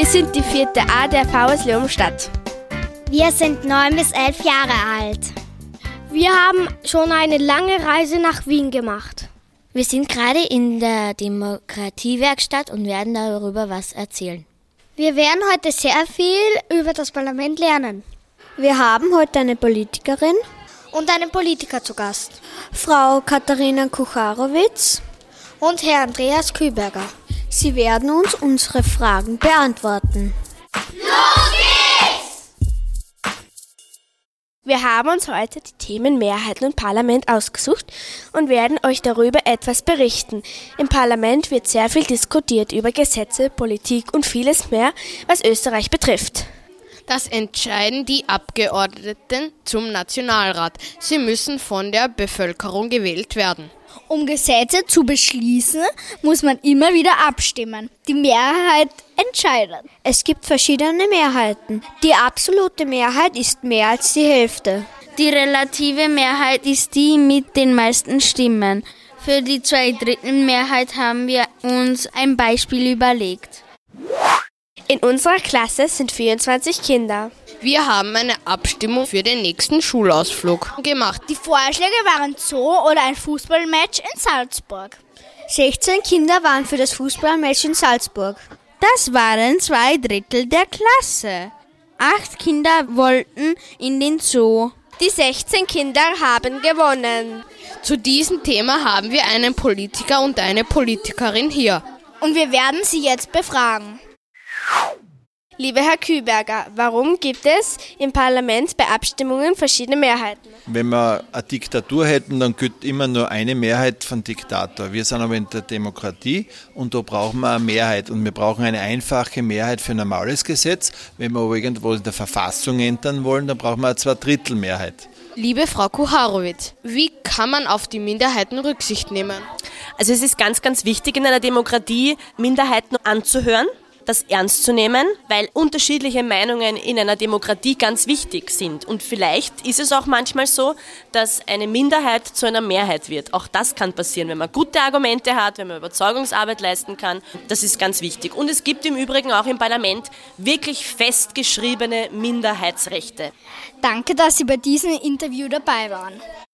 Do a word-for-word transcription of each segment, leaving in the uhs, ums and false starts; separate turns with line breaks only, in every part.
sind die vierte A der V S Leonstadt.
Wir sind neun bis elf Jahre alt.
Wir haben schon eine lange Reise nach Wien gemacht.
Wir sind gerade in der Demokratiewerkstatt und werden darüber was erzählen.
Wir werden heute sehr viel über das Parlament lernen.
Wir haben heute eine Politikerin
und einen Politiker zu Gast.
Frau Katharina Kucharowitz
und Herr Andreas Kühlberger.
Sie werden uns unsere Fragen beantworten.
Los geht's!
Wir haben uns heute die Themen Mehrheiten und Parlament ausgesucht und werden euch darüber etwas berichten. Im Parlament wird sehr viel diskutiert über Gesetze, Politik und vieles mehr, was Österreich betrifft.
Das entscheiden die Abgeordneten zum Nationalrat. Sie müssen von der Bevölkerung gewählt werden.
Um Gesetze zu beschließen, muss man immer wieder abstimmen. Die Mehrheit entscheidet.
Es gibt verschiedene Mehrheiten. Die absolute Mehrheit ist mehr als die Hälfte.
Die relative Mehrheit ist die mit den meisten Stimmen. Für die Zweidrittelmehrheit haben wir uns ein Beispiel überlegt.
In unserer Klasse sind vierundzwanzig Kinder.
Wir haben eine Abstimmung für den nächsten Schulausflug gemacht.
Die Vorschläge waren Zoo oder ein Fußballmatch in Salzburg.
sechzehn Kinder waren für das Fußballmatch in Salzburg.
Das waren zwei Drittel der Klasse. Acht Kinder wollten in den Zoo.
Die sechzehn Kinder haben gewonnen.
Zu diesem Thema haben wir einen Politiker und eine Politikerin hier.
Und wir werden sie jetzt befragen.
Lieber Herr Kühlberger, warum gibt es im Parlament bei Abstimmungen verschiedene Mehrheiten?
Wenn wir eine Diktatur hätten, dann gilt immer nur eine Mehrheit von Diktator. Wir sind aber in der Demokratie und da brauchen wir eine Mehrheit. Und wir brauchen eine einfache Mehrheit für ein normales Gesetz. Wenn wir aber irgendwo in der Verfassung ändern wollen, dann brauchen wir eine Zweidrittelmehrheit.
Liebe Frau Kucharowitz, wie kann man auf die Minderheiten Rücksicht nehmen?
Also es ist ganz, ganz wichtig in einer Demokratie, Minderheiten anzuhören, das ernst zu nehmen, weil unterschiedliche Meinungen in einer Demokratie ganz wichtig sind. Und vielleicht ist es auch manchmal so, dass eine Minderheit zu einer Mehrheit wird. Auch das kann passieren, wenn man gute Argumente hat, wenn man Überzeugungsarbeit leisten kann. Das ist ganz wichtig. Und es gibt im Übrigen auch im Parlament wirklich festgeschriebene Minderheitsrechte.
Danke, dass Sie bei diesem Interview dabei waren.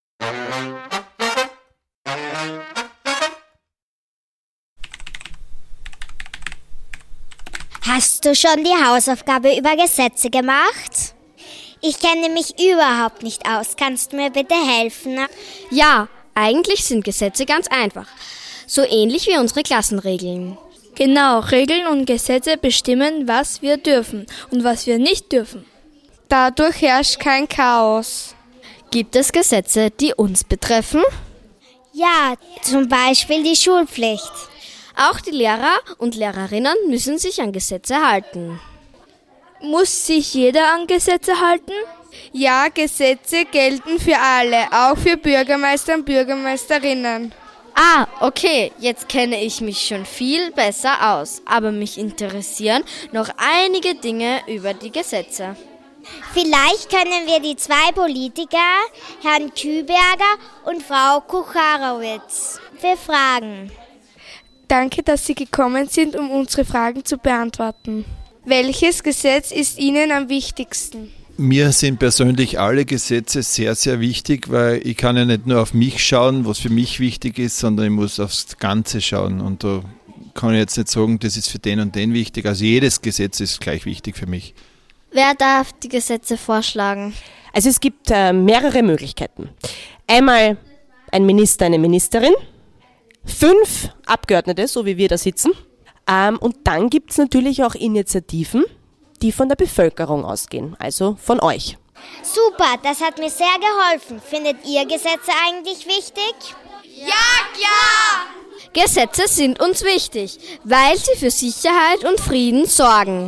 Hast du schon die Hausaufgabe über Gesetze gemacht? Ich kenne mich überhaupt nicht aus. Kannst du mir bitte helfen?
Ja, eigentlich sind Gesetze ganz einfach. So ähnlich wie unsere Klassenregeln.
Genau, Regeln und Gesetze bestimmen, was wir dürfen und was wir nicht dürfen. Dadurch herrscht kein Chaos.
Gibt es Gesetze, die uns betreffen?
Ja, zum Beispiel die Schulpflicht.
Auch die Lehrer und Lehrerinnen müssen sich an Gesetze halten.
Muss sich jeder an Gesetze halten? Ja, Gesetze gelten für alle, auch für Bürgermeister und Bürgermeisterinnen.
Ah, okay, jetzt kenne ich mich schon viel besser aus, aber mich interessieren noch einige Dinge über die Gesetze.
Vielleicht können wir die zwei Politiker, Herrn Kühlberger und Frau Kucharowitz, befragen.
Danke, dass Sie gekommen sind, um unsere Fragen zu beantworten. Welches Gesetz ist Ihnen am wichtigsten?
Mir sind persönlich alle Gesetze sehr, sehr wichtig, weil ich kann ja nicht nur auf mich schauen, was für mich wichtig ist, sondern ich muss aufs Ganze schauen. Und da kann ich jetzt nicht sagen, das ist für den und den wichtig. Also jedes Gesetz ist gleich wichtig für mich.
Wer darf die Gesetze vorschlagen?
Also es gibt äh, mehrere Möglichkeiten. Einmal ein Minister, eine Ministerin. Fünf Abgeordnete, so wie wir da sitzen. Ähm, und dann gibt es natürlich auch Initiativen, die von der Bevölkerung ausgehen, also von euch.
Super, das hat mir sehr geholfen. Findet ihr Gesetze eigentlich wichtig?
Ja, klar!
Gesetze sind uns wichtig, weil sie für Sicherheit und Frieden sorgen.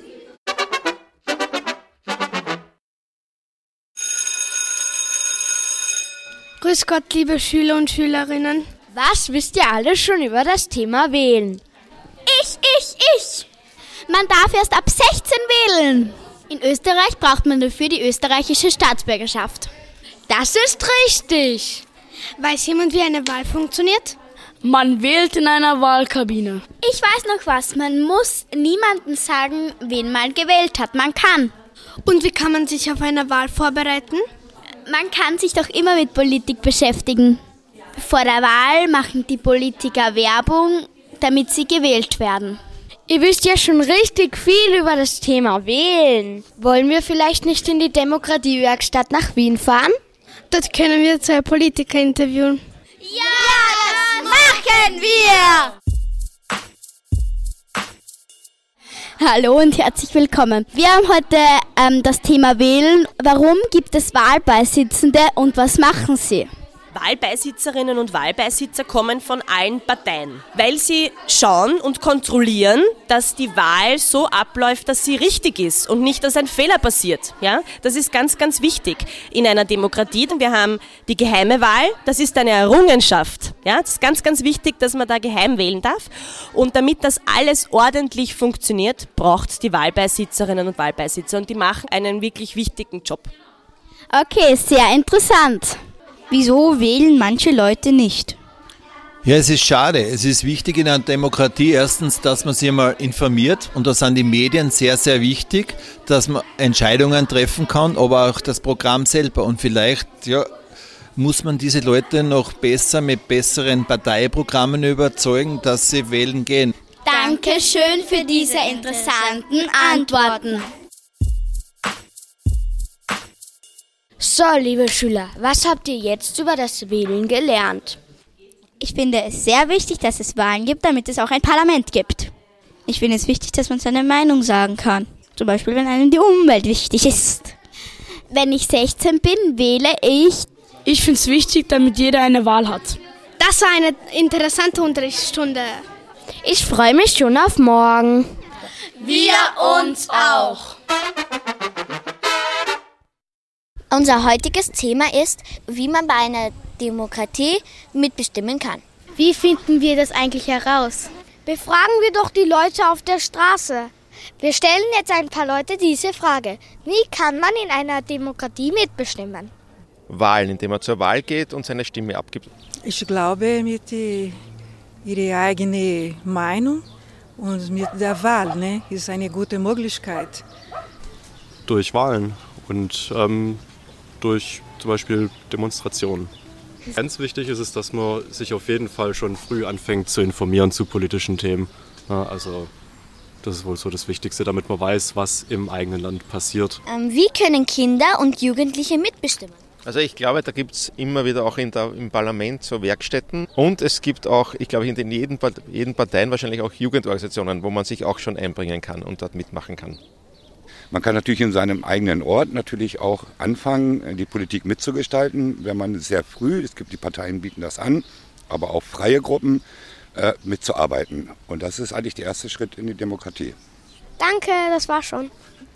Grüß Gott, liebe Schüler und Schülerinnen.
Was wisst ihr alle schon über das Thema Wählen?
Ich, ich, ich. Man darf erst ab sechzehn wählen. In Österreich braucht man dafür die österreichische Staatsbürgerschaft.
Das ist richtig.
Weiß jemand, wie eine Wahl funktioniert?
Man wählt in einer Wahlkabine.
Ich weiß noch was, man muss niemandem sagen, wen man gewählt hat. Man kann.
Und wie kann man sich auf eine Wahl vorbereiten?
Man kann sich doch immer mit Politik beschäftigen. Vor der Wahl machen die Politiker Werbung, damit sie gewählt werden.
Ihr wisst ja schon richtig viel über das Thema Wählen. Wollen wir vielleicht nicht in die Demokratiewerkstatt nach Wien fahren? Dort können wir zwei Politiker interviewen.
Ja, das machen wir!
Hallo und herzlich willkommen. Wir haben heute ähm, das Thema Wählen. Warum gibt es Wahlbeisitzende und was machen sie?
Wahlbeisitzerinnen und Wahlbeisitzer kommen von allen Parteien, weil sie schauen und kontrollieren, dass die Wahl so abläuft, dass sie richtig ist und nicht, dass ein Fehler passiert. Ja? Das ist ganz, ganz wichtig in einer Demokratie. Wir haben die geheime Wahl, das ist eine Errungenschaft. Ja? Das ist ganz, ganz wichtig, dass man da geheim wählen darf. Und damit das alles ordentlich funktioniert, braucht es die Wahlbeisitzerinnen und Wahlbeisitzer und die machen einen wirklich wichtigen Job.
Okay, sehr interessant.
Wieso wählen manche Leute nicht?
Ja, es ist schade. Es ist wichtig in einer Demokratie erstens, dass man sich mal informiert und da sind die Medien sehr, sehr wichtig, dass man Entscheidungen treffen kann, aber auch das Programm selber. Und vielleicht ja, muss man diese Leute noch besser mit besseren Parteiprogrammen überzeugen, dass sie wählen gehen.
Dankeschön für diese interessanten Antworten.
So, liebe Schüler, was habt ihr jetzt über das Wählen gelernt?
Ich finde es sehr wichtig, dass es Wahlen gibt, damit es auch ein Parlament gibt. Ich finde es wichtig, dass man seine Meinung sagen kann. Zum Beispiel, wenn einem die Umwelt wichtig ist.
Wenn ich sechzehn bin, wähle ich.
Ich finde es wichtig, damit jeder eine Wahl hat.
Das war eine interessante Unterrichtsstunde.
Ich freue mich schon auf morgen.
Wir uns auch.
Unser heutiges Thema ist, wie man bei einer Demokratie mitbestimmen kann.
Wie finden wir das eigentlich heraus?
Befragen wir doch die Leute auf der Straße. Wir stellen jetzt ein paar Leute diese Frage. Wie kann man in einer Demokratie mitbestimmen?
Wahlen, indem man zur Wahl geht und seine Stimme abgibt.
Ich glaube, mit ihrer eigenen Meinung und mit der Wahl, ne, ist eine gute Möglichkeit.
Durch Wahlen und ähm, durch zum Beispiel Demonstrationen. Ganz wichtig ist es, dass man sich auf jeden Fall schon früh anfängt zu informieren zu politischen Themen. Ja, also das ist wohl so das Wichtigste, damit man weiß, was im eigenen Land passiert.
Ähm, wie können Kinder und Jugendliche mitbestimmen?
Also ich glaube, da gibt es immer wieder auch in der, im Parlament so Werkstätten und es gibt auch, ich glaube, in den jeden, jeden Parteien wahrscheinlich auch Jugendorganisationen, wo man sich auch schon einbringen kann und dort mitmachen kann.
Man kann natürlich in seinem eigenen Ort natürlich auch anfangen, die Politik mitzugestalten, wenn man sehr früh, es gibt die Parteien, bieten das an, aber auch freie Gruppen, äh, mitzuarbeiten. Und das ist eigentlich der erste Schritt in die Demokratie.
Danke, das war schon.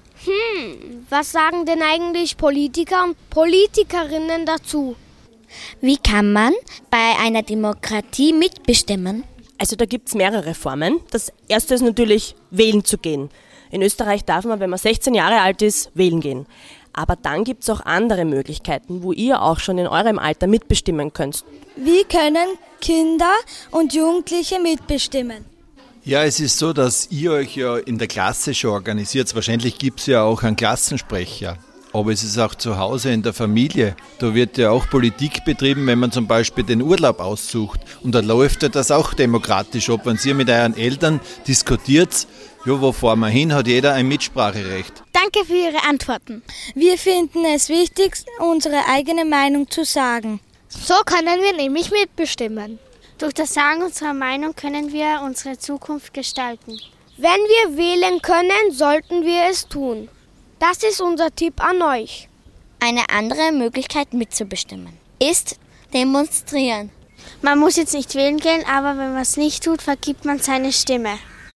Hm, was sagen denn eigentlich Politiker und Politikerinnen dazu?
Wie kann man bei einer Demokratie mitbestimmen?
Also da gibt es mehrere Formen. Das erste ist natürlich, wählen zu gehen. In Österreich darf man, wenn man sechzehn Jahre alt ist, wählen gehen. Aber dann gibt es auch andere Möglichkeiten, wo ihr auch schon in eurem Alter mitbestimmen könnt.
Wie können Kinder und Jugendliche mitbestimmen?
Ja, es ist so, dass ihr euch ja in der Klasse schon organisiert. Wahrscheinlich gibt es ja auch einen Klassensprecher. Aber es ist auch zu Hause in der Familie. Da wird ja auch Politik betrieben, wenn man zum Beispiel den Urlaub aussucht. Und da läuft ja das auch demokratisch ab. Wenn ihr mit euren Eltern diskutiert, ja, wo fahren wir hin, hat jeder ein Mitspracherecht.
Danke für Ihre Antworten.
Wir finden es wichtig, unsere eigene Meinung zu sagen.
So können wir nämlich mitbestimmen. Durch das Sagen unserer Meinung können wir unsere Zukunft gestalten. Wenn wir wählen können, sollten wir es tun. Das ist unser Tipp an euch.
Eine andere Möglichkeit mitzubestimmen ist demonstrieren.
Man muss jetzt nicht wählen gehen, aber wenn man es nicht tut, vergibt man seine Stimme.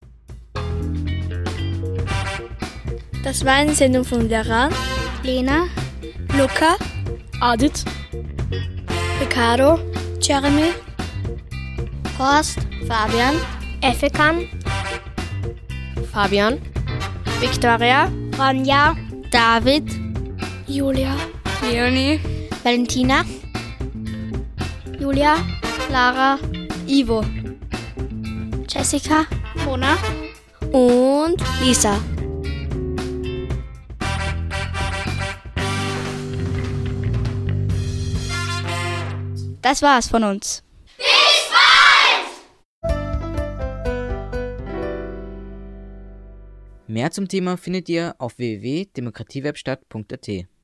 Das war eine Sendung von Lara,
Lena,
Luca,
Adit,
Ricardo,
Jeremy,
Horst,
Fabian, Efekan,
Fabian,
Victoria,
Ronja,
David, Julia,
Leonie,
Valentina,
Julia,
Lara,
Ivo,
Jessica,
Mona
und Lisa.
Das war's von uns.
Mehr zum Thema findet ihr auf w w w punkt demokratiewerkstatt punkt a t.